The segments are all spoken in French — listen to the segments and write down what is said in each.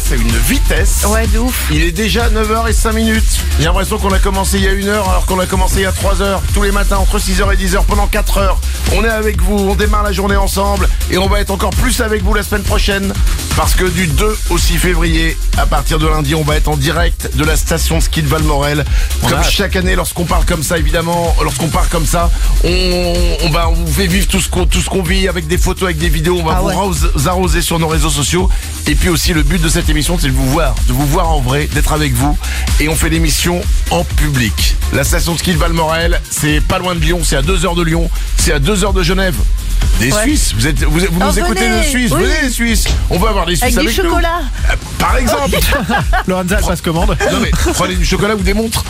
à une vitesse. Ouais, de ouf. Il est déjà 9h05. J'ai l'impression qu'on a commencé il y a 1 heure alors qu'on a commencé il y a 3 heures. Tous les matins entre 6h et 10h pendant 4 heures. On est avec vous, on démarre la journée ensemble et on va être encore plus avec vous la semaine prochaine. Parce que du 2 au 6 février, à partir de lundi, on va être en direct de la station de ski de Valmorel. Comme chaque année, lorsqu'on parle comme ça, évidemment, lorsqu'on part comme ça, on vous fait vivre tout ce qu'on vit avec des photos, avec des vidéos. On va vous arroser sur nos réseaux sociaux. Et puis aussi, le but de cette émission, c'est de vous voir en vrai, d'être avec vous. Et on fait l'émission en public. La station de ski de Valmorel, c'est pas loin de Lyon, c'est à 2 heures de Lyon, c'est à 2 heures de Genève. Des Suisses, vous nous écoutez de Suisse, oui. Venez les Suisses, on va avoir des Suisses avec du nous. chocolat. Par exemple. Lorenza, elle passe commande. Non mais prenez du chocolat ou des montres.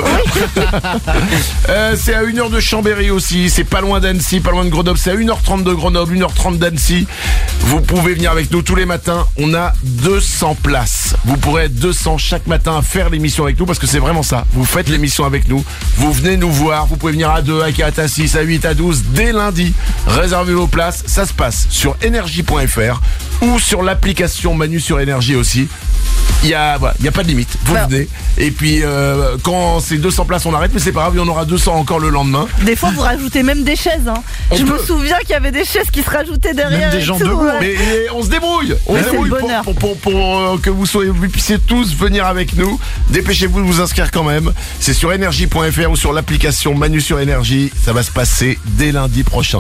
C'est à 1 heure de Chambéry aussi, c'est pas loin d'Annecy, pas loin de Grenoble, c'est à 1h30 de Grenoble, 1h30 d'Annecy. Vous pouvez venir avec nous tous les matins, on a 200 places. Vous pourrez être 200 chaque matin à faire l'émission avec nous parce que c'est vraiment ça. Vous faites l'émission avec nous, vous venez nous voir, vous pouvez venir à 2, à 4, à 6, à 8, à 12 dès lundi. Réservez vos places, ça se passe sur énergie.fr ou sur l'application Manu sur Énergie aussi. Il y a pas de limite, vous venez. Et puis quand c'est 200 places on arrête, mais c'est pas grave, il y en aura 200 encore le lendemain. Des fois vous rajoutez même des chaises hein. Je me souviens qu'il y avait des chaises qui se rajoutaient derrière. Même des gens tout, debout. ouais. Mais on se débrouille. On se c'est débrouille le bonheur. pour que vous puissiez tous venir avec nous. Dépêchez-vous de vous inscrire quand même. C'est sur énergie.fr ou sur l'application Manu sur Énergie. Ça va se passer dès lundi prochain.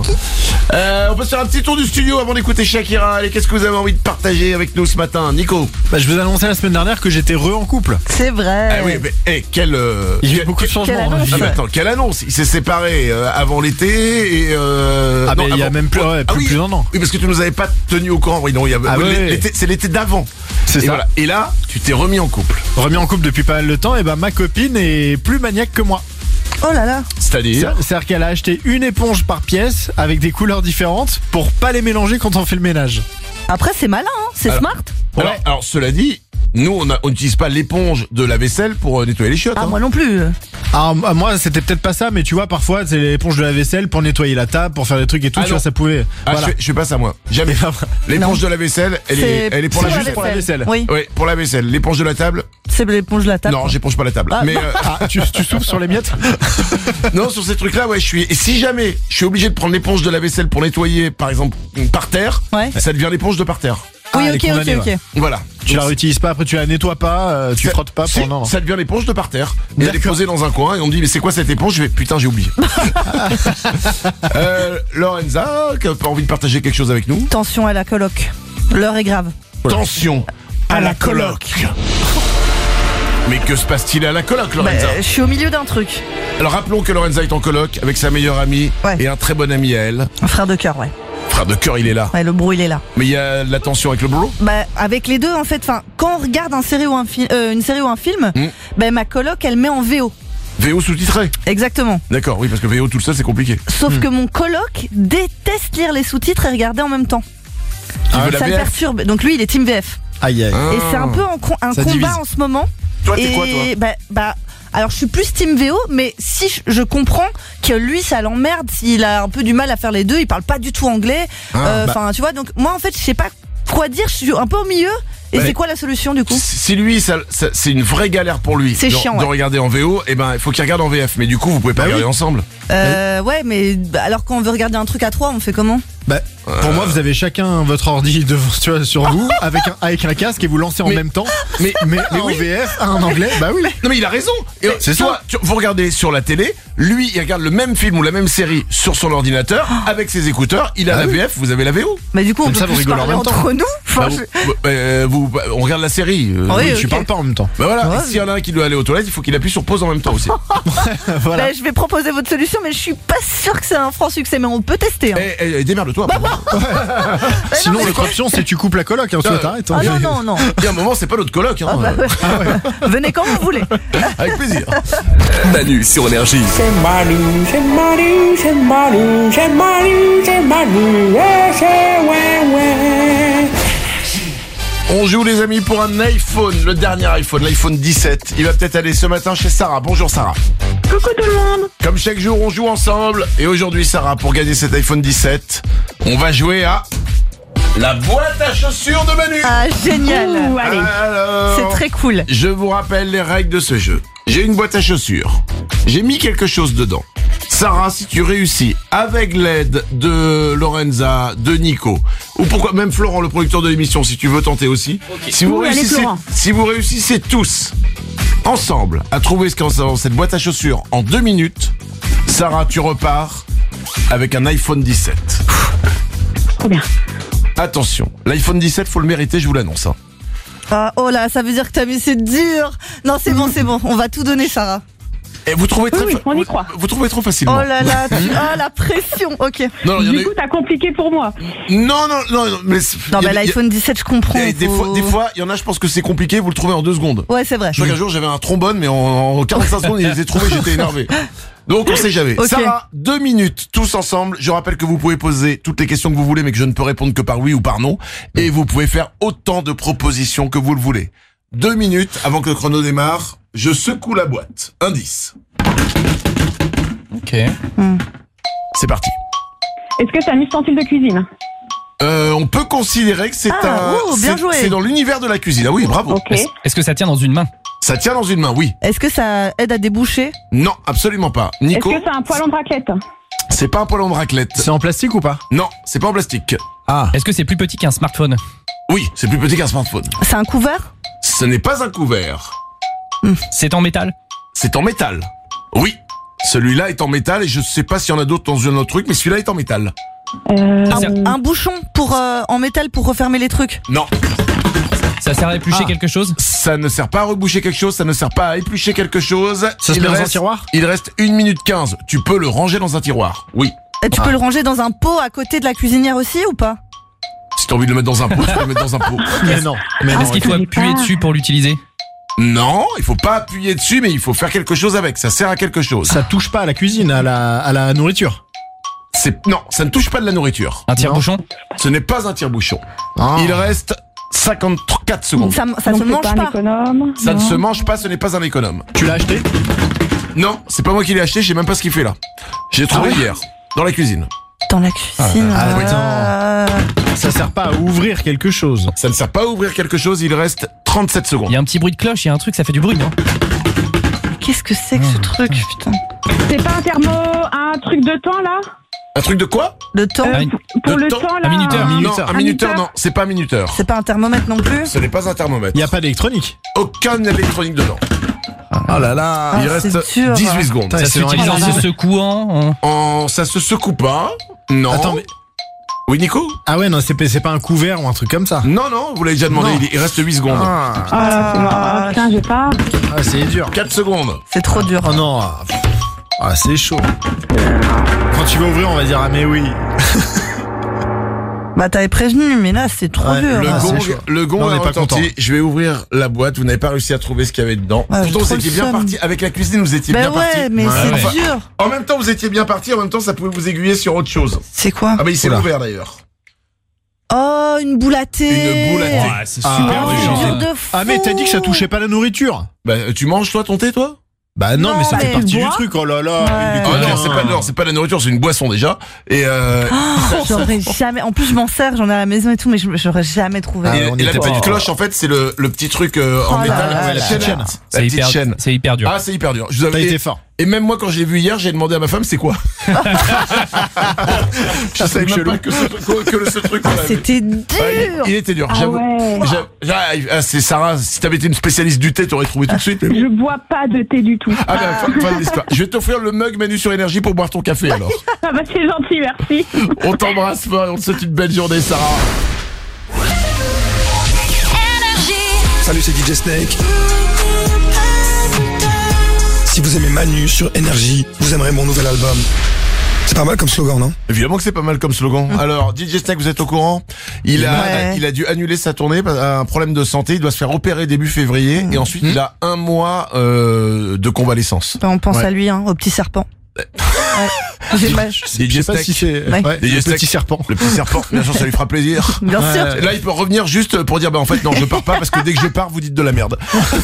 On peut se faire un petit tour du studio avant d'écouter Shakira. Allez, qu'est-ce que vous avez envie de partager avec nous ce matin, Nico? Je vous annonçais la semaine dernière que j'étais en couple. C'est vrai. Ah oui, mais quel Il y a eu beaucoup de changements dans ma vie. Ah, mais attends, quelle annonce? Il s'est séparé avant l'été et non, il y a même plus d'un an. Oui, parce que tu nous avais pas tenu au courant. Oui, non, il y avait l'été, c'est l'été d'avant. C'est ça. Voilà. Et là, tu t'es remis en couple. Remis en couple depuis pas mal de temps, et ma copine est plus maniaque que moi. Oh là là. C'est-à-dire qu'elle a acheté une éponge par pièce avec des couleurs différentes pour pas les mélanger quand on fait le ménage. Après c'est malin hein, c'est smart. Alors, cela dit, nous on n'utilise pas l'éponge de la vaisselle pour nettoyer les chiottes. Ah moi non plus. Alors moi c'était peut-être pas ça, mais tu vois parfois c'est l'éponge de la vaisselle pour nettoyer la table, pour faire des trucs et tout, tu vois ça pouvait. Voilà. Je fais pas ça moi, jamais. L'éponge de la vaisselle, elle est pour pour la vaisselle. Oui, pour la vaisselle. L'éponge de la table. C'est l'éponge de la table. Non, j'éponge pas la table. Mais tu souffles sur les miettes. Non, sur ces trucs-là, et si jamais je suis obligé de prendre l'éponge de la vaisselle pour nettoyer, par exemple, par terre, ça devient l'éponge de par terre. Oui, ok. Voilà. Tu la réutilises pas, après tu la nettoies pas, tu frottes pas pendant. Ça devient l'éponge de par terre. Et elle est posée dans un coin et on me dit mais c'est quoi cette éponge? Je vais putain j'ai oublié. Lorenza, qui a pas envie de partager quelque chose avec nous? Attention à la coloc. L'heure est grave. Attention à la coloc. Mais que se passe-t-il à la coloc, Lorenza? Je suis au milieu d'un truc. Alors rappelons que Lorenza est en coloc avec sa meilleure amie et un très bon ami à elle. Un frère de cœur, Frère de cœur, il est là. Ouais, le bro, il est là. Mais il y a de la tension avec le bro? Avec les deux, en fait. Enfin, quand on regarde une série ou un film, ma coloc, elle met en VO. VO sous-titré? Exactement. D'accord, oui, parce que VO tout seul, c'est compliqué. Sauf que mon coloc déteste lire les sous-titres et regarder en même temps. Ça le perturbe. Donc lui, il est team VF. Aïe aïe. Et c'est un peu un combat en ce moment. Toi, t'es quoi, toi? Alors je suis plus team VO, mais si je comprends que lui ça l'emmerde s'il a un peu du mal à faire les deux, il parle pas du tout anglais. Tu vois, donc moi en fait je sais pas quoi dire, je suis un peu au milieu. Et c'est quoi la solution du coup? Si lui, c'est une vraie galère pour lui de regarder en VO, il faut qu'il regarde en VF. Mais du coup, vous pouvez pas regarder ensemble. Ouais, mais alors quand on veut regarder un truc à 3, on fait comment? Pour moi, vous avez chacun votre ordi sur vous avec un casque et vous lancez en même temps. Mais en VF, en anglais, oui. Non mais il a raison. C'est ça. Vous regardez sur la télé, lui il regarde le même film ou la même série sur son ordinateur avec ses écouteurs. Il a la VF, vous avez la VO. Mais du coup, on peut plus parler entre nous. On regarde la série. Tu parles pas en même temps. Voilà. S'il y en a un qui doit aller aux toilettes, il faut qu'il appuie sur pause en même temps aussi. Voilà. Je vais proposer votre solution, mais je suis pas sûr que c'est un franc succès. Mais on peut tester. Démerde-toi. Sinon, l'autre option, c'est tu coupes la coloc. Ensuite, t'arrêtes. Non. Il y a un moment, c'est pas notre coloc. Venez quand vous voulez. Avec plaisir. Manu sur Énergie. C'est Manu, c'est Manu, c'est Manu, c'est Manu, c'est Manu, ouais. On joue les amis pour un iPhone, le dernier iPhone, l'iPhone 17. Il va peut-être aller ce matin chez Sarah. Bonjour Sarah. Coucou tout le monde. Comme chaque jour, on joue ensemble. Et aujourd'hui Sarah, pour gagner cet iPhone 17, on va jouer à La boîte à chaussures de Manu. Ah, génial. Ouh, allez. Alors, C'est très cool. je vous rappelle les règles de ce jeu. J'ai une boîte à chaussures. J'ai mis quelque chose dedans. Sarah, si tu réussis, avec l'aide de Lorenza, de Nico, ou pourquoi même Florent, le producteur de l'émission, si tu veux tenter aussi. Si vous Allez, Florent. si vous réussissez tous, ensemble, à trouver ce qu'il y a dans cette boîte à chaussures en 2 minutes, Sarah, tu repars avec un iPhone 17. Trop bien. Attention, l'iPhone 17, faut le mériter, je vous l'annonce. Hein. Ah, oh là, ça veut dire que t'as mis, c'est dur. Non, c'est bon. On va tout donner, Sarah. Et vous trouvez très Oui, on y croit. vous trouvez trop facilement. Oh là là, la pression. Ok. Non, il y en a Du eu- coup, t'as compliqué pour moi. non, mais Non, il y a- mais l'iPhone 17, je comprends. il y a- des fois, il y en a, je pense que c'est compliqué, vous le trouvez en 2 secondes. Ouais, c'est vrai. Je crois qu'un jour, j'avais un trombone, mais en 45 secondes, il les a trouvés, j'étais énervé. Donc, on sait jamais. Ok. Sarah, 2 minutes, tous ensemble. Je rappelle que vous pouvez poser toutes les questions que vous voulez, mais que je ne peux répondre que par oui ou par non. Et vous pouvez faire autant de propositions que vous le voulez. 2 minutes avant que le chrono démarre. Je secoue la boîte. Indice. Ok. C'est parti. Est-ce que c'est un ustensile de cuisine? On peut considérer que c'est bien joué. c'est dans l'univers de la cuisine. Ah oui, bravo. Ok. Est-ce que ça tient dans une main? Ça tient dans une main, oui. Est-ce que ça aide à déboucher? Non, absolument pas. Est-ce Nico, que c'est un poêlon de raclette? c'est pas un poêlon de raclette. C'est en plastique ou pas? Non, c'est pas en plastique. Ah. Est-ce que c'est plus petit qu'un smartphone? Oui, c'est plus petit qu'un smartphone. C'est un couvert? Ce n'est pas un couvert. C'est en métal? C'est en métal. Oui. Celui-là est en métal et je sais pas s'il y en a d'autres dans un autre truc, mais celui-là est en métal. Ça sert, Un bouchon pour en métal pour refermer les trucs. Non, ça sert à éplucher quelque chose? ça ne sert pas à reboucher quelque chose, ça ne sert pas à éplucher quelque chose. Ça se met dans un tiroir? Il reste 1 minute 15. Tu peux le ranger dans un tiroir. Oui. Et tu peux le ranger dans un pot à côté de la cuisinière aussi ou pas? Si t'as envie de le mettre dans un pot, tu peux le mettre dans un pot. Mais non. Mais non. Est-ce qu'il faut je sais appuyer pas. dessus pour l'utiliser? Non, il faut pas appuyer dessus, mais il faut faire quelque chose avec. Ça sert à quelque chose. Ça touche pas à la cuisine, à la nourriture. Non, ça ne touche pas de la nourriture. Un tire-bouchon? Ce n'est pas un tire-bouchon. Ah. Il reste 54 secondes. Ça Donc, se c'est mange pas un pas. économe. Ça ne Non. se mange pas, ce n'est pas un économe. Tu l'as acheté? Non, c'est pas moi qui l'ai acheté, je sais même pas ce qu'il fait là. J'ai trouvé hier, dans la cuisine. Dans la cuisine. Ça sert pas à ouvrir quelque chose. Ça ne sert pas à ouvrir quelque chose, il reste 37 Il secondes. y a un petit bruit de cloche, il y a un truc, ça fait du bruit, non? Qu'est-ce que c'est que ce truc, putain? C'est pas un thermo, un truc de temps là? Un truc de quoi? Le temps? Ah, Pour De le temps, temps là? un minuteur. Non, minuteur. un minuteur, non, c'est pas un minuteur. C'est pas un thermomètre non plus? Ce n'est pas un thermomètre. Il y a pas d'électronique. Aucun électronique dedans. Oh là là. Ah, Il reste c'est dur. 18 secondes. Putain, Ça c'est s'utilise en vraiment- se secouant? Ça se secoue pas. Non. Attends, mais. Oui, Nico? Ah ouais, non, c'est pas un couvert ou un truc comme ça. Non, non, vous l'avez déjà demandé, Non. il reste 8 secondes. Ah, Ah là, c'est mort. Putain, j'ai pas. ah, c'est dur. 4 secondes. C'est trop dur. Oh non. Ah, c'est chaud. Quand tu vas ouvrir, on va dire ah mais oui. Bah t'avais prévenu, mais là c'est trop Ouais, dur. Le Ah, gong, c'est chaud. le gong Non, on a n'est pas retenti. content. Je vais ouvrir la boîte. Vous n'avez pas réussi à trouver ce qu'il y avait dedans. Ouais, j'ai Pourtant, vous trop étiez le bien seum. parti. Avec la cuisine, vous étiez Bah bien ouais, parti. mais c'est Enfin, dur. en même temps, vous étiez bien parti. En même temps, ça pouvait vous aiguiller sur autre chose. C'est quoi? Ah bah il s'est Oula. ouvert d'ailleurs. Oh, une boule à thé. Une boule à thé. c'est Ah, super Oh, oui, dur. c'est dur oui. de fou. Ah mais t'as dit que ça touchait pas la nourriture. Bah tu manges toi ton thé toi? Bah non, Non, mais ça fait mais partie du bois. truc. Oh là là. Ouais. il est Oh bien. non, c'est pas la nourriture, c'est une boisson déjà. Et J'aurais jamais. En plus, je m'en sers, j'en ai à la maison et tout, mais j'aurais jamais trouvé. Ah, et on la était petite pas- cloche en fait c'est le petit truc en Oh là métal. là là. La Petite chaîne. La C'est petite hyper, chaîne. c'est hyper dur. Ah c'est hyper dur. Je vous T'as avais- été fort. Et même moi quand je l'ai vu hier, j'ai demandé à ma femme c'est quoi. Je savais même chelou. pas que ce truc. on l'avait. C'était dur. Ouais, il était dur, Ah j'avoue. ouais. C'est Sarah, si t'avais été une spécialiste du thé, t'aurais trouvé tout de suite. Mais bon. Je bois pas de thé du tout. Ah ben, fin de l'histoire. Je vais t'offrir le mug Manu sur énergie pour boire ton café alors. Ah bah c'est gentil, merci. On t'embrasse fort et on te souhaite une belle journée, Sarah. Salut, c'est DJ Snake. Si vous aimez Manu sur Énergie, vous aimerez mon nouvel album. C'est pas mal comme slogan, non? Évidemment que c'est pas mal comme slogan. Alors, DJ Snake, vous êtes au courant? Il a dû annuler sa tournée, un problème de santé. Il doit se faire opérer début février et ensuite il a 1 mois de convalescence. On pense Ouais. à lui, au petit serpent. Ouais. J'ai mal. Je sais pas si c'est Ouais. ouais, DJ le Snake. petit serpent. Le petit serpent, bien sûr, ça lui fera plaisir. Bien Ouais. sûr. Là, il peut revenir juste pour dire, bah en fait, non, je pars pas parce que dès que je pars, vous dites de la merde.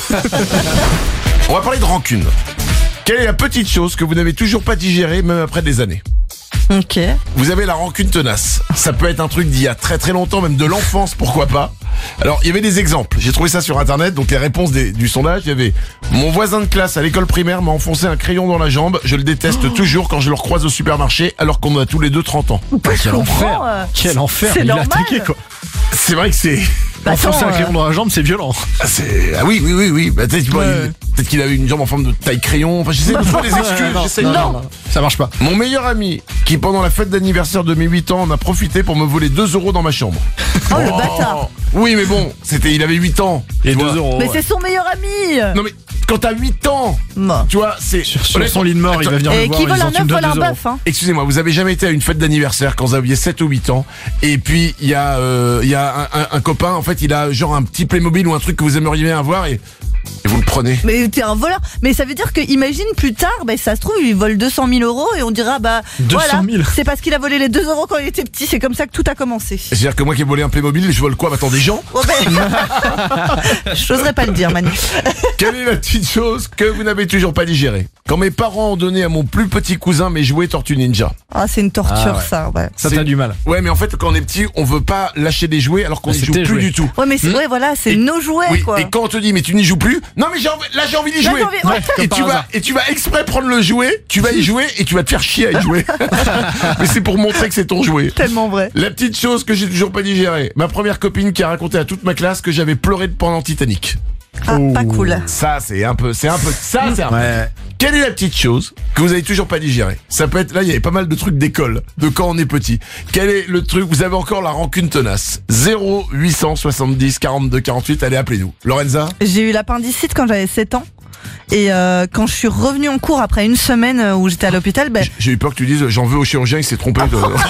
On va parler de rancune. Quelle est la petite chose que vous n'avez toujours pas digérée, même après des années? Ok. Vous avez la rancune tenace. Ça peut être un truc d'il y a très très longtemps, même de l'enfance, pourquoi pas. Alors, il y avait des exemples. J'ai trouvé ça sur internet, donc les réponses du sondage, il y avait: mon voisin de classe à l'école primaire m'a enfoncé un crayon dans la jambe. Je le déteste toujours quand je le recroise au supermarché, alors qu'on a tous les deux 30 ans. Quel enfer. Quel enfer. c'est Il normal. a attaqué quoi. C'est vrai que c'est... Enfoncer un crayon dans la jambe, c'est violent. Ah oui. Bah, peut-être qu'il avait une jambe en forme de taille crayon. Enfin, j'essaie de trouver des excuses. j'essaie de- Non, ça marche pas. Mon meilleur ami, qui pendant la fête d'anniversaire de mes 8 ans en a profité pour me voler 2 euros dans ma chambre. Oh, le bâtard. Oui, mais bon, il avait 8 ans. Et tu 2 vois. euros. Mais ouais. c'est son meilleur ami. Non mais, quand t'as 8 ans, Non. tu vois, c'est... Sur son lit de mort, il va venir Et le voir. qui ils vole un en œuf, tuent de vole un 2 euros. bœuf. Hein. Excusez-moi, vous avez jamais été à une fête d'anniversaire quand vous aviez 7 ou 8 ans, et puis il y a un copain, en fait, il a genre un petit Playmobil ou un truc que vous aimeriez bien avoir, et vous le prenez. Mais t'es un voleur. Mais ça veut dire que, imagine plus tard, ça se trouve, il vole 200 000 euros et on dira, 200 000. c'est parce qu'il a volé les 2 euros quand il était petit. C'est comme ça que tout a commencé. C'est-à-dire que moi qui ai volé un Playmobil, je vole quoi? Attends, des gens? Oh, j'oserais pas le dire, Manu. Quelle est la petite chose que vous n'avez toujours pas digérée? Quand mes parents ont donné à mon plus petit cousin mes jouets Tortue Ninja. Ah, c'est une torture, Ah ouais. ça, ouais. Ça C'est- t'as du mal. Ouais, mais en fait, quand on est petit, on veut pas lâcher des jouets alors qu'on Ah, n'y c'est joue tes plus jouets. du tout. Ouais, mais c'est, ouais, voilà, c'est Et- nos jouets, Oui, quoi. et quand on te dit mais tu n'y joues plus, non mais là j'ai envie d'y Là, jouer. j'ai envie- ouais. Comme Et par tu vas hasard. et tu vas exprès prendre le jouet, tu vas y jouer et tu vas te faire chier à y jouer. Mais c'est pour montrer que c'est ton jouet. Tellement vrai. La petite chose que j'ai toujours pas digérée, ma première copine qui a raconté à toute ma classe que j'avais pleuré pendant Titanic. Ah, pas cool. Ça c'est un peu ça c'est un peu. Ouais. Quelle est la petite chose que vous avez toujours pas digérée? Ça peut être, là il y avait pas mal de trucs d'école, de quand on est petit. Quel est le truc, vous avez encore la rancune tenace? 0870 42 48, allez appelez-nous. Lorenza? J'ai eu l'appendicite quand j'avais 7 ans. Et quand je suis revenue en cours après une semaine où j'étais à l'hôpital, J'ai eu peur que tu dises j'en veux au chirurgien, il s'est trompé.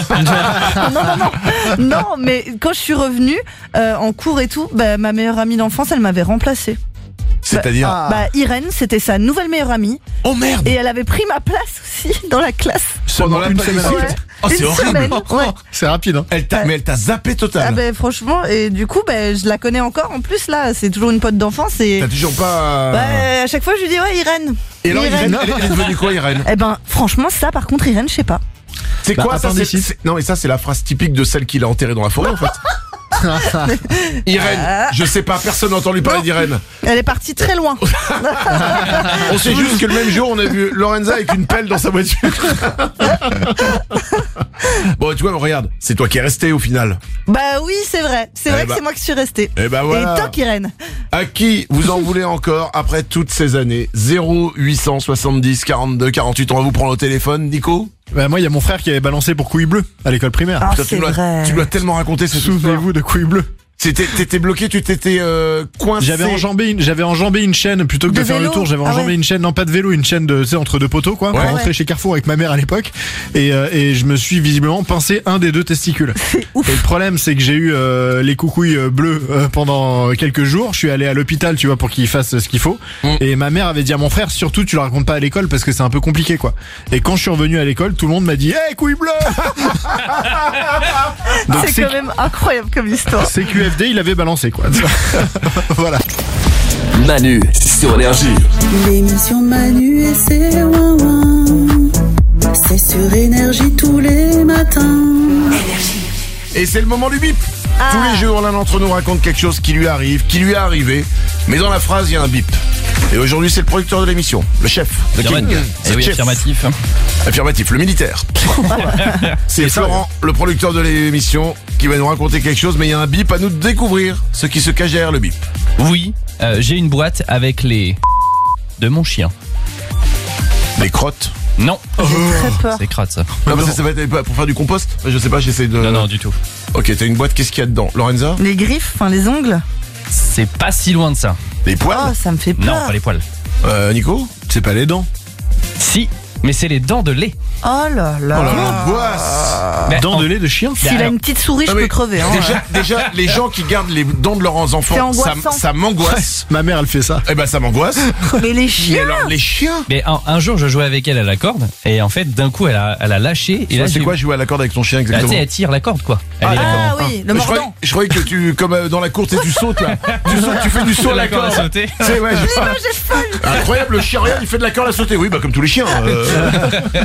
non, mais quand je suis revenue en cours et tout, ma meilleure amie d'enfance, elle m'avait remplacée. C'est-à-dire Irène, c'était sa nouvelle meilleure amie. oh merde. Et elle avait pris ma place aussi dans la classe. Pendant une la semaine. pandémie. Ouais. Oh, c'est Une horrible. semaine, ouais. C'est rapide, hein. Mais elle t'a zappé total. Franchement, et du coup, je la connais encore en plus là. C'est toujours une pote d'enfance et T'as toujours pas. à chaque fois je lui dis ouais Irène. Et alors Irène, elle est devenue quoi Irène? Franchement ça par contre Irène je sais pas. C'est Bah, quoi ça? appendicite. Non mais ça c'est la phrase typique de celle qu'il a enterrée dans la forêt en fait. Irène, je sais pas, personne n'a entendu parler d'Irène. Elle est partie très loin. On sait juste que le même jour on a vu Lorenza avec une pelle dans sa voiture. Bon tu vois, regarde, c'est toi qui es resté au final. Oui c'est vrai. C'est vrai que c'est moi qui suis restée. Et bah voilà. Et toc Irène. À qui vous en voulez encore après toutes ces années? 0870 42 48, on va vous prendre au téléphone, Nico. Bah, moi, il y a mon frère qui avait balancé pour couille bleue à l'école primaire. Ah, Putain, c'est vrai. tu dois tellement raconter ce Souvenez-vous de couille bleue. T'étais bloqué, tu t'étais coincé. J'avais enjambé une chaîne plutôt que de De faire le vélo. tour. J'avais Ah enjambé ouais. une chaîne, non pas de vélo, une chaîne de, tu sais, entre deux poteaux quoi. Ouais. Pour rentrer chez Carrefour avec ma mère à l'époque. Et je me suis visiblement pincé un des deux testicules. C'est ouf. Et le problème c'est que j'ai eu les coucouilles bleues pendant quelques jours. Je suis allé à l'hôpital, tu vois, pour qu'il fasse ce qu'il faut. Et ma mère avait dit à mon frère, surtout tu le racontes pas à l'école parce que c'est un peu compliqué quoi. Et quand je suis revenu à l'école, tout le monde m'a dit hey, couille bleue. Donc C'est quand même incroyable comme histoire. CQFD, il avait balancé quoi. Voilà. Manu sur Énergie. L'émission Manu et ses ouin-ouin. C'est sur Énergie tous les matins. Et c'est le moment du bip. Tous les jours, l'un d'entre nous raconte quelque chose qui lui arrive, qui lui est arrivé. Mais dans la phrase, il y a un bip. Et aujourd'hui, c'est le producteur de l'émission, le chef. The King. Eh The oui, chef. affirmatif. Affirmatif, le militaire. C'est Florent, le producteur de l'émission, qui va nous raconter quelque chose, mais il y a un bip à nous de découvrir ce qui se cache derrière le bip. Oui, j'ai une boîte avec les de mon chien. Les crottes. Non, J'ai très peur. c'est crotte ça. Non, mais ça va être pour faire du compost. Je sais pas, j'essaie de. Non, du tout. Ok, t'as une boîte, qu'est-ce qu'il y a dedans? Lorenza? Les griffes, les ongles. C'est pas si loin de ça. Les poils? Oh ça me fait peur. Non, pas les poils. Nico? C'est pas les dents. Si, mais c'est les dents de lait. Oh là là. Oh là, l'angoisse! Mais Dents en- de lait de chien. S'il a alors- une petite souris, je Non, mais peux crever. Déjà, les gens qui gardent les dents de leurs C'est enfants, angoissant. ça m'angoisse. Ma mère elle fait ça. Eh ben, ça m'angoisse. Mais les Mais chiens. alors, les chiens? Mais un jour, je jouais avec elle à la corde et en fait, d'un coup, elle a lâché. Et là, C'est j'ai- quoi jouer à la corde avec ton chien Bah, tu exactement? sais, elle tire la corde quoi. Elle est Ah oui, le je, croyais, mordant. je croyais que tu, comme dans la cour, tu sais, tu sautes là. Tu fais du saut à la corde corde. à sauter. Tu sais, ouais, incroyable, le chien, regarde, il fait de la corde à sauter. Oui, bah comme tous les chiens.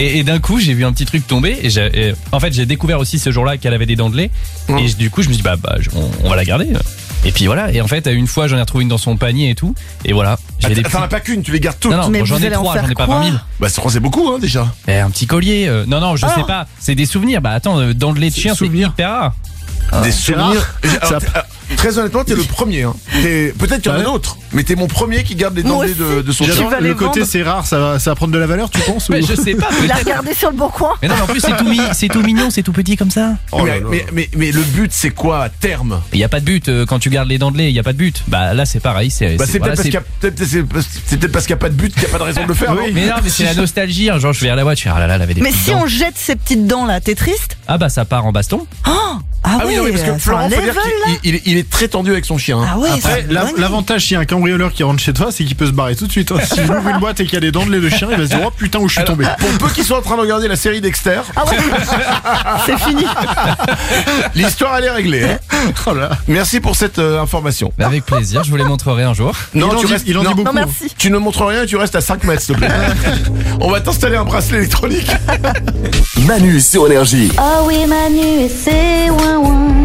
Et d'un coup, j'ai vu un petit truc tomber. Et en fait, j'ai découvert aussi ce jour-là qu'elle avait des dents de lait. Et du coup, je me dis on va la garder. Et puis voilà. Et en fait, une fois, j'en ai retrouvé une dans son panier et tout. Et voilà. T'en as pas qu'une, tu les gardes toutes. Non, Mais j'en vous ai allez en 3, faire j'en ai pas quoi 20 000. Bah c'est beaucoup hein déjà. Un petit collier. Non, je sais pas. C'est des souvenirs. Bah attends, dents de lait de chien, c'est hyper rare. Des souvenirs. Très honnêtement, t'es le premier. Hein. Peut-être qu'il y en a d'autres, mais t'es mon premier qui garde les dents de son chien. J'adore le côté c'est rare, ça va prendre de la valeur, tu penses Mais je sais pas. Il a regardé sur le bon coin. Mais non, en plus c'est tout mignon, c'est tout petit comme ça. Mais le but c'est quoi à terme? Il y a pas de but quand tu gardes les dents de lait, il y a pas de but. Bah là c'est pareil, c'est peut-être parce qu'il y a pas de but qu'il y a pas de raison de le faire. Oui. Mais non, mais c'est la nostalgie. Genre je vais à la boîte, je fais ah là là, elle avait des Mais petites si dents. on jette ces petites dents là, t'es triste? Ah bah ça part en baston. Ah oui, non, mais parce que c'est Florent, un faut dire level, qu'il est très tendu avec son chien. Hein. Ah ouais, Après, l'avantage s'il y a un cambrioleur qui rentre chez toi, c'est qu'il peut se barrer tout de suite. Si je ouvre une boîte et qu'il y a des dents de lait de chien, il va se dire oh putain où je suis tombé. Pour peu qu'ils soient en train de regarder la série Dexter, Ah ouais, c'est fini. l'histoire elle est réglée. Hein. Oh là. Merci pour cette information. Bah, avec plaisir, je vous les montrerai un jour. Non, Il en dit beaucoup. Non merci. Tu ne montres rien et tu restes à 5 mètres s'il te plaît. On va t'installer un bracelet électronique. Manu sur Énergie. Oh oui, Manu et c'est ouin.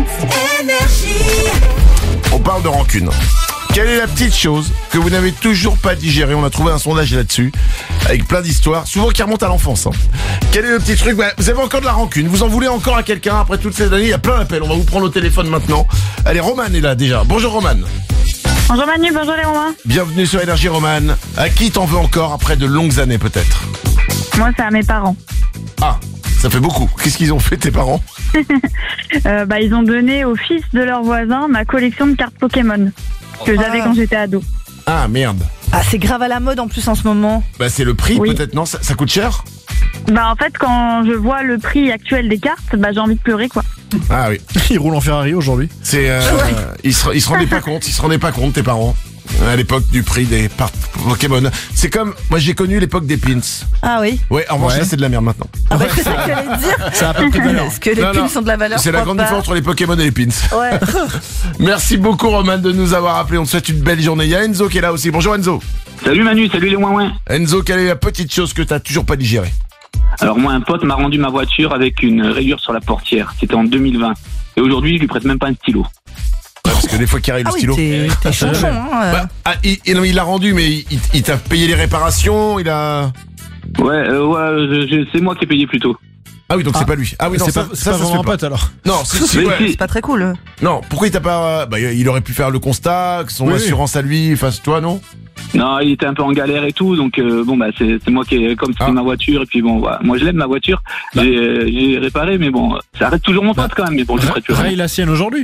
On parle de rancune. Quelle est la petite chose que vous n'avez toujours pas digérée? On a trouvé un sondage là-dessus, avec plein d'histoires, souvent qui remontent à l'enfance. Hein. Quel est le petit truc? Vous avez encore de la rancune, vous en voulez encore à quelqu'un après toutes ces années? Il y a plein d'appels, on va vous prendre au téléphone maintenant. Allez, Romane est là déjà. Bonjour Romane. Bonjour Manu, bonjour les Romains. Bienvenue sur Énergie Romane. À qui t'en veux encore après de longues années peut-être? Moi, c'est à mes parents. Ah, ça fait beaucoup. Qu'est-ce qu'ils ont fait tes parents? Ils ont donné au fils de leur voisin ma collection de cartes Pokémon que j'avais quand j'étais ado. Ah merde. Ah c'est grave à la mode en plus en ce moment. Bah c'est le prix Oui. peut-être, non? Ça coûte cher? En fait, quand je vois le prix actuel des cartes, j'ai envie de pleurer quoi. Ah oui. Il roule en Ferrari aujourd'hui. C'est ils se rendaient pas compte tes parents à l'époque du prix des Pokémon. C'est comme moi j'ai connu l'époque des pins. Ah oui. Ouais, en revanche Ouais. là c'est de la merde maintenant. Ah bah c'est ça que j'allais te dire. Ça a pas pris de valeur. Est-ce que les Non, pins non. sont de la valeur? C'est la Pourquoi grande pas différence entre les Pokémon et les pins. Ouais. Merci beaucoup Roman de nous avoir appelé. On te souhaite une belle journée. Il y a Enzo qui est là aussi. Bonjour Enzo. Salut Manu, salut les ouin-ouin. Enzo, quelle est la petite chose que t'as toujours pas digérée? Alors moi, un pote m'a rendu ma voiture avec une rayure sur la portière. C'était en 2020. Et aujourd'hui, je lui prête même pas un stylo. Ouais, parce que des fois qu'il arrive Ah le oui, stylo. t'es chonchon hein. Il l'a rendu, mais il t'a payé les réparations, il a. Ouais, c'est moi qui ai payé plutôt. Ah oui, donc c'est pas lui. Ah oui, non, C'est ça pas se vraiment fait un pote alors. Non, si, Mais ouais. si. C'est pas très cool. Non, pourquoi il t'a pas. Il aurait pu faire le constat, que son Oui. assurance à lui fasse toi, non? Non, il était un peu en galère et tout, donc c'est moi qui ai comme c'était ma voiture et puis moi je l'aime ma voiture. J'ai réparé, mais bon, ça arrête toujours mon pote quand même, mais bon, je prête plus rien. Raye la sienne aujourd'hui.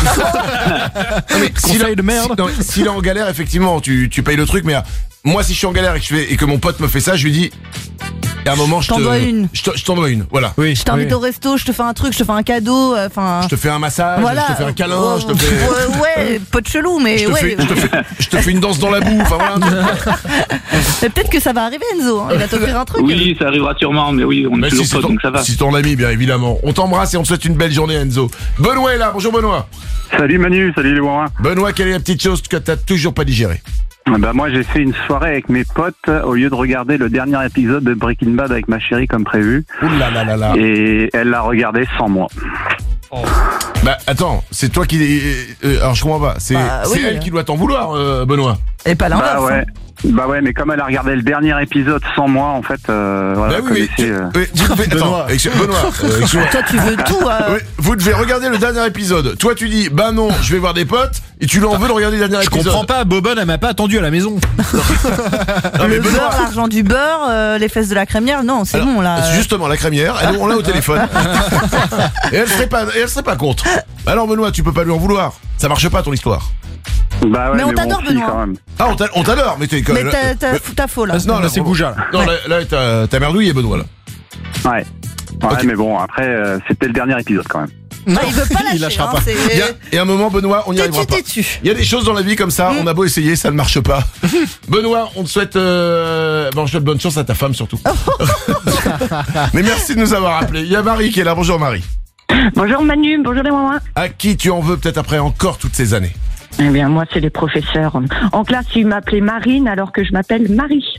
Conseil de merde. S'il est en galère, effectivement, tu payes le truc, mais moi, si je suis en galère et que mon pote me fait ça, je lui dis. Et à un moment, je t'en dois une. Je t'en dois une, voilà. Oui. Je t'invite au resto, je te fais un truc, je te fais un cadeau, enfin. Je te fais un massage, Voilà. je te fais un câlin, je te fais. Ouais, pote chelou, mais Je te, ouais. je te fais une danse dans la boue, enfin voilà. Mais peut-être que ça va arriver, Enzo. Hein. Il va t'offrir un truc. Oui, ça arrivera sûrement, mais oui, on est Mais toujours si c'est potes, ton, donc ça va. si ton ami, bien évidemment. On t'embrasse et on te souhaite une belle journée, Enzo. Benoît est là, bonjour Benoît. Salut Manu, salut les ouin-ouin. Benoît, quelle est la petite chose que t'as toujours pas digérée? Moi j'ai fait une soirée avec mes potes au lieu de regarder le dernier épisode de Breaking Bad avec ma chérie comme prévu. Ouh là là là là. Et elle l'a regardé sans moi. Bah attends, c'est toi qui... alors je comprends pas, c'est oui. elle qui doit t'en vouloir, Benoît. Et pas l'inverse. Bah ouais. Bah ouais, mais comme elle a regardé le dernier épisode sans moi, en fait, voilà, Bah oui, Benoît. Excuse-moi. Toi, tu veux tout. Oui, vous devez regarder le dernier épisode. Toi, tu dis, bah non, je vais voir des potes, et tu l'en veux de regarder le dernier Je épisode. comprends pas, Bobonne, elle m'a pas attendu à la maison. Non, mais Le Benoît, beurre, l'argent du beurre, les fesses de la crémière, non, c'est alors, bon là. Justement, la crémière, on l'a au téléphone. Et elle serait pas contre. Alors Benoît, tu peux pas lui en vouloir. Ça marche pas ton histoire. Bah ouais, Mais on t'adore, si, Benoît. quand même. Ah, on t'adore, mais t'es quand Mais même. t'as faux là. Non, Là, c'est Gouja. Là. Non, là, t'as merdouillé, Benoît, là. Ouais. Ouais, Ok. mais bon, après, c'était le dernier épisode quand même. Ah, il veut pas lâcher. Il lâchera hein, pas. c'est- Et à un moment, Benoît, on n'y arrivera pas. T'es-tu. Il y a des choses dans la vie comme ça, on a beau essayer, ça ne marche pas. Benoît, on te souhaite je souhaite bonne chance à ta femme surtout. Mais merci de nous avoir appelés. Il y a Marie qui est là. Bonjour Marie. Bonjour Manu, bonjour les Romains. À qui tu en veux peut-être après encore toutes ces années? Eh bien, moi, c'est les professeurs. En classe, ils m'appelaient Marine alors que je m'appelle Marie.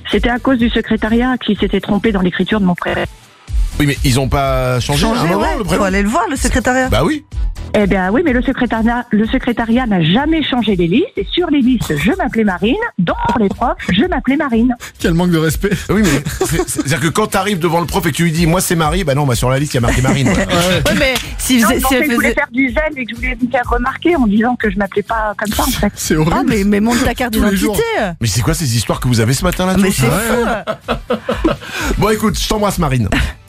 C'était à cause du secrétariat qui s'était trompé dans l'écriture de mon prénom. Oui, mais ils ont pas changé à un moment le prénom. Faut aller le voir, le secrétariat. Bah oui. Eh bien oui, mais le secrétariat n'a jamais changé les listes. Et sur les listes, je m'appelais Marine. Donc pour les profs, je m'appelais Marine. Quel manque de respect. Oui, mais c'est-à-dire que quand t'arrives devant le prof et que tu lui dis, moi c'est Marie, bah non, bah sur la liste il y a marqué Marine. Ouais, mais si non, elle je voulais faire du zèle et que je voulais vous faire remarquer en disant que je m'appelais pas comme ça en fait. C'est horrible. Ah, mais montre ta carte d'identité. Mais c'est quoi ces histoires que vous avez ce matin là? Mais c'est fou. Bon écoute, je t'embrasse Marine.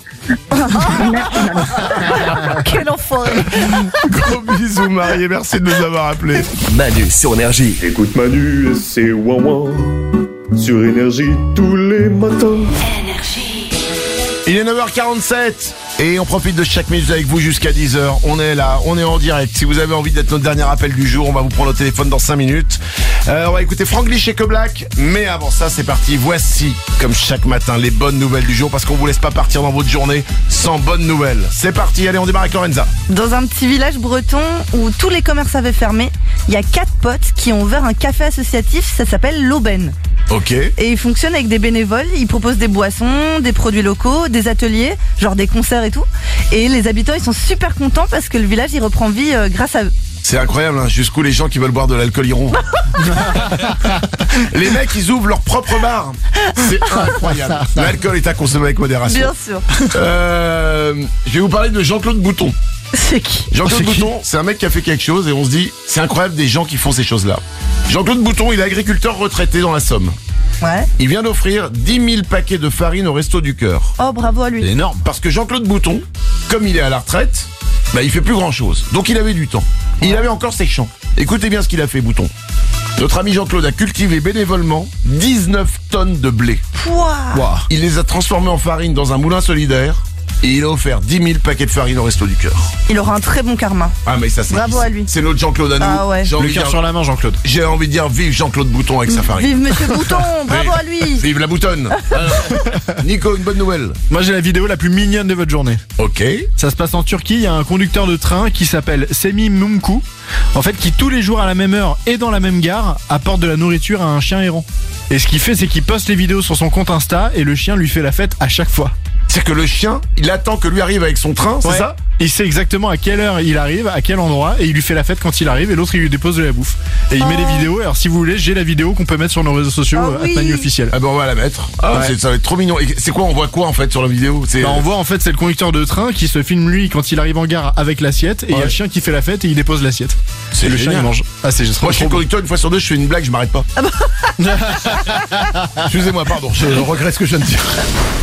Quel enfoiré. Gros bisous Marie et merci de nous avoir appelés. Manu sur Énergie. Écoute Manu et c'est ouin sur Énergie tous les matins. Il est 9h47 et on profite de chaque minute avec vous jusqu'à 10h. On est là, on est en direct. Si vous avez envie d'être notre dernier appel du jour, on va vous prendre au téléphone dans 5 minutes. On va écouter Franglish et Black. Mais avant ça, c'est parti. Voici, comme chaque matin, les bonnes nouvelles du jour parce qu'on vous laisse pas partir dans votre journée sans bonnes nouvelles. C'est parti, allez, on démarre avec Lorenza. Dans un petit village breton où tous les commerces avaient fermé, il y a 4 potes qui ont ouvert un café associatif, ça s'appelle l'Aubaine. Ok. Et il fonctionne avec des bénévoles, ils proposent des boissons, des produits locaux, des ateliers, genre des concerts et tout. Et les habitants, ils sont super contents parce que le village, il reprend vie grâce à eux. C'est incroyable, hein, jusqu'où les gens qui veulent boire de l'alcool iront. Les mecs, ils ouvrent leur propre bar. C'est incroyable. L'alcool est à consommer avec modération. Bien sûr. Je vais vous parler de Jean-Claude Bouton. C'est qui? Jean-Claude Bouton, c'est un mec qui a fait quelque chose et on se dit, c'est incroyable des gens qui font ces choses-là. Jean-Claude Bouton, il est agriculteur retraité dans la Somme. Ouais. Il vient d'offrir 10 000 paquets de farine au Resto du Cœur. Oh, bravo à lui. C'est énorme. Parce que Jean-Claude Bouton, comme il est à la retraite, bah, il fait plus grand-chose. Donc il avait du temps. Il avait encore ses champs. Écoutez bien ce qu'il a fait, Bouton. Notre ami Jean-Claude a cultivé bénévolement 19 tonnes de blé. Wow. Il les a transformés en farine dans un moulin solidaire. Et il a offert 10 000 paquets de farine au Resto du Cœur. Il aura un très bon karma. Ah mais ça c'est bravo à lui. C'est notre Jean-Claude à nous. Ah ouais. Le cœur sur la main, Jean-Claude. J'ai envie de dire vive Jean-Claude Bouton avec sa farine. Vive Monsieur Bouton, bravo à lui. Vive la boutonne. Nico, une bonne nouvelle. Moi j'ai la vidéo la plus mignonne de votre journée. Ok. Ça se passe en Turquie, il y a un conducteur de train qui s'appelle Semih Mumku. En fait, qui tous les jours à la même heure et dans la même gare apporte de la nourriture à un chien errant. Et ce qu'il fait, c'est qu'il poste les vidéos sur son compte Insta et le chien lui fait la fête à chaque fois. C'est que le chien, il attend que lui arrive avec son train, c'est ça? Il sait exactement à quelle heure il arrive, à quel endroit, et il lui fait la fête quand il arrive, et l'autre il lui dépose de la bouffe. Et il met les vidéos, alors si vous voulez, j'ai la vidéo qu'on peut mettre sur nos réseaux sociaux, Manu officiel. Ah ben on va la mettre. Ça va être trop mignon. Et c'est quoi, on voit quoi en fait sur la vidéo? On voit en fait c'est le conducteur de train qui se filme lui quand il arrive en gare avec l'assiette, et il y a le chien qui fait la fête et il dépose l'assiette. C'est le chien il mange. Moi je suis conducteur, une fois sur deux je fais une blague, je m'arrête pas. Excusez-moi, pardon, je regrette ce que je viens de dire.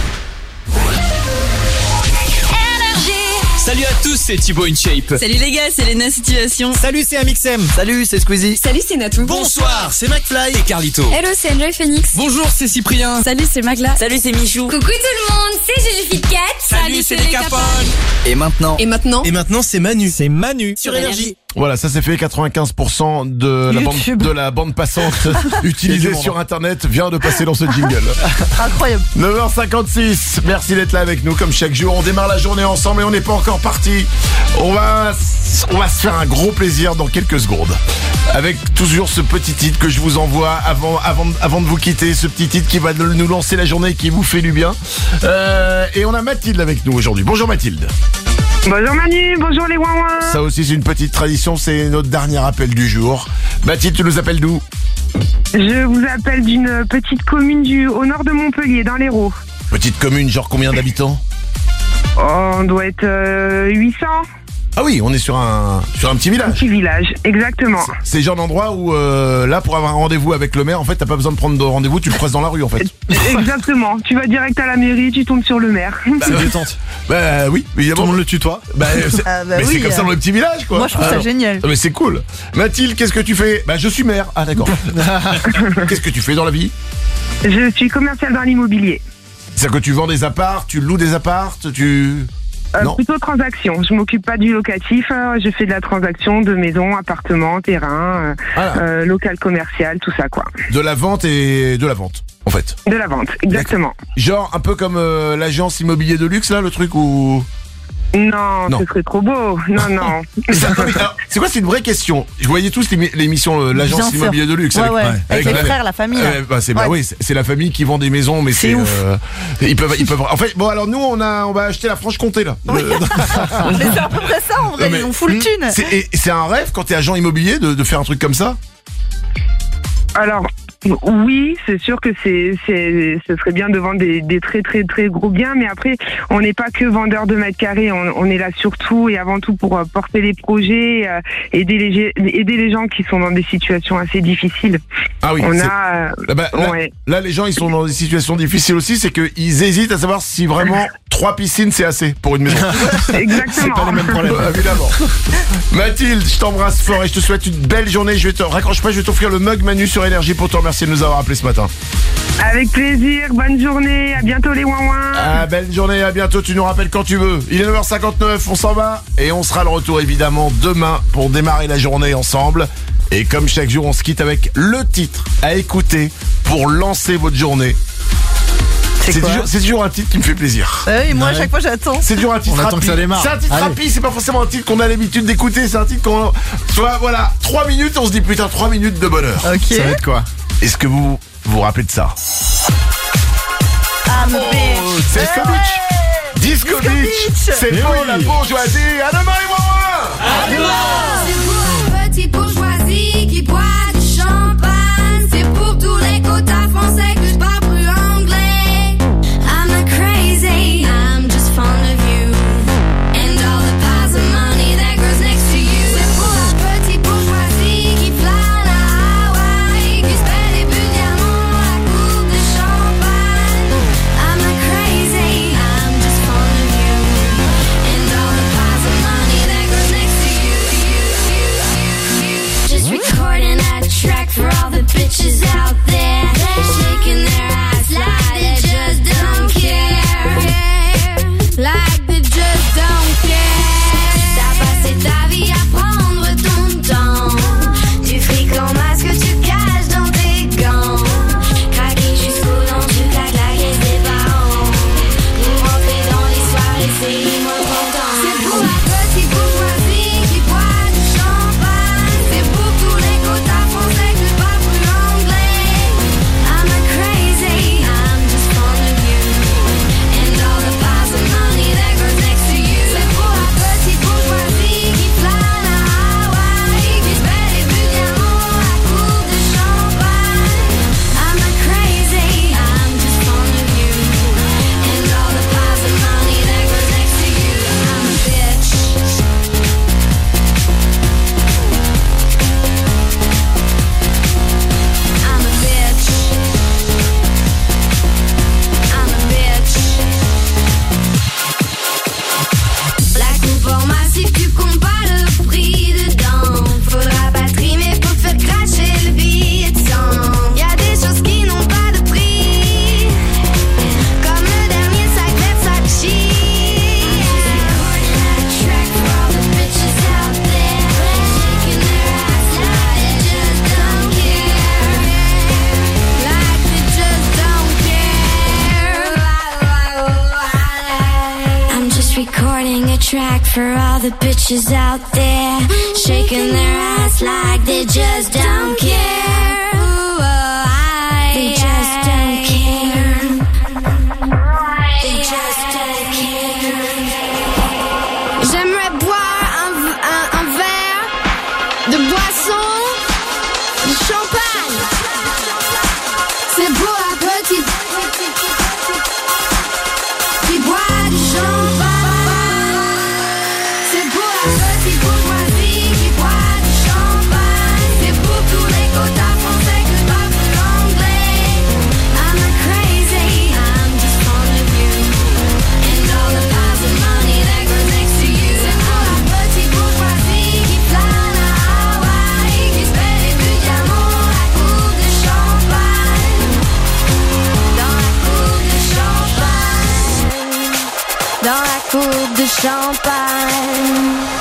Salut à tous, c'est Thibaut InShape. Salut les gars, c'est Léna Situation. Salut, c'est Amixem. Salut, c'est Squeezie. Salut, c'est Natou. Bonsoir, c'est McFly et Carlito. Hello, c'est Enjoy Phoenix. Bonjour, c'est Cyprien. Salut, c'est Magla. Salut, c'est Michou. Coucou tout le monde, c'est Juju Fit Cat. Salut, c'est les Capones. Et maintenant, c'est Manu. C'est Manu sur Énergie. Voilà, ça s'est fait 95% de la bande passante utilisée sur Internet vient de passer dans ce jingle. Incroyable. 9h56, merci d'être là avec nous comme chaque jour. On démarre la journée ensemble et on n'est pas encore parti. On va se faire un gros plaisir dans quelques secondes. Avec toujours ce petit titre que je vous envoie avant de vous quitter. Ce petit titre qui va nous lancer la journée et qui vous fait du bien. Et on a Mathilde avec nous aujourd'hui. Bonjour Mathilde. Bonjour Manu, bonjour les ouin-ouin. Ça aussi c'est une petite tradition, c'est notre dernier appel du jour. Mathilde, tu nous appelles d'où? Je vous appelle d'une petite commune au nord de Montpellier, dans l'Hérault. Petite commune, genre combien d'habitants? On doit être 800. Ah oui, on est sur un petit village. Un petit village, exactement. C'est le genre d'endroit où là pour avoir un rendez-vous avec le maire, en fait t'as pas besoin de prendre de rendez-vous, tu le croises dans la rue en fait. Exactement, tu vas direct à la mairie, tu tombes sur le maire. C'est détente. Bah oui, évidemment. Tout le monde le tutoie. Mais c'est comme ça dans les petits villages quoi. Moi je trouve ça génial. Mais c'est cool. Mathilde, qu'est-ce que tu fais? Bah je suis maire. Ah d'accord. Qu'est-ce que tu fais dans la vie? Je suis commercial dans l'immobilier. C'est-à-dire que tu vends des apparts, tu loues des apparts, non. Plutôt transaction. Je m'occupe pas du locatif. Je fais de la transaction de maisons, appartements, terrains, local commercial, tout ça quoi. De la vente en fait. De la vente, exactement. Genre un peu comme l'agence immobilier de luxe là, le truc où Non, ce serait trop beau. Non. C'est quoi, c'est une vraie question. Je voyais tous l'émission L'Agence Immobilier de Luxe. Avec les frères, la famille. C'est la famille qui vend des maisons, mais c'est ouf. Ils peuvent. En fait, bon, alors nous, on va acheter la Franche-Comté là. Mais c'est à peu près ça en vrai. Ils ont full thune. C'est un rêve quand t'es agent immobilier de faire un truc comme ça. Alors. Oui, c'est sûr que ce serait bien de vendre des très très très gros biens, mais après on n'est pas que vendeur de mètres carrés, on est là surtout et avant tout pour porter les projets, aider les gens qui sont dans des situations assez difficiles. Ah oui. Là, les gens ils sont dans des situations difficiles aussi, c'est qu'ils hésitent à savoir si vraiment 3 piscines c'est assez pour une maison. Exactement. C'est pas les mêmes problèmes, évidemment. Mathilde, je t'embrasse fort et je te souhaite une belle journée. Raccroche pas, je vais t'offrir le mug Manu sur Énergie pour te remercier de nous avoir appelé ce matin. Avec plaisir, bonne journée, à bientôt les ouin-ouin. Belle journée, à bientôt, tu nous rappelles quand tu veux. Il est 9h59, on s'en va et on sera de retour évidemment demain pour démarrer la journée ensemble. Et comme chaque jour, on se quitte avec le titre à écouter pour lancer votre journée. C'est toujours un titre qui me fait plaisir. Oui, moi à chaque fois j'attends. C'est toujours un titre rapide. C'est un titre rapide, c'est pas forcément un titre qu'on a l'habitude d'écouter, c'est un titre qu'on... Soit voilà, 3 minutes, on se dit putain, 3 minutes de bonheur. Ok. Ça va être quoi? Est-ce que vous vous rappelez de ça? C'est Disco Beach. C'est pour la bourgeoisie. À demain les ouin-ouin. À demain. C'est pour la petite bourgeoisie qui boit du champagne. C'est pour tous les quotas français que je parle plus anglais. I'm not crazy, I'm just fond of you. And all the piles of money that grows next to you. C'est pour la petite bourgeoisie qui plane à Hawaï, qui se fait des buts de diamants à la coupe de champagne. I'm not crazy, I'm just fond of you. And all the piles of money that grows next to you. Just recording a track for all the bitches out there, shaking their ass like they just don't care, like they just don't care. T'as passé ta vie à prendre ton temps, du fric en masque tu caches dans tes gants, craquer jusqu'aux dents, tu claques la caisse des parents, pour rentrer dans les soirées c'est immotant. C'est pour la petite bourgeoisie qui boit du champagne, c'est pour tous les quotas français que je parle plus anglais. I'm not crazy, I'm just fond of you. And all the piles of money that grows next to you. C'est pour la petite bourgeoisie qui plane à Hawaï, qui se fait des buts de diamants à la coupe de champagne. I'm not crazy, I'm just fond of you. And all the piles of money that grows next to you. I'm a bitch. I'm a bitch. I'm a bitch. La coupe en massif, tu comptes pas le prix dedans. Faudra pas trimer pour te faire cracher le billet de sang. Y'a des choses qui n'ont pas de prix, comme le dernier sac Versace. Track for all the bitches out there, shaking their ass like they just don't care, like they just don't care. I'm just recording a track for all the bitches out there, shaking their ass like they just don't care. They just don't care. They just don't care. J'aimerais boire un verre de boisson, de champagne. C'est pour la petite qui boit du champagne. C'est pour la petite bourgeoisie qui boit du champagne. C'est pour tous les quotas français que je parle plus anglais. I'm not crazy, I'm just fond of you. And all the piles of money that grows next to you. C'est pour la petite bourgeoisie qui plane à Hawaï, qui se fait des buts de diamants à la coupe de champagne. Dans la coupe de champagne. Dans la coupe de champagne.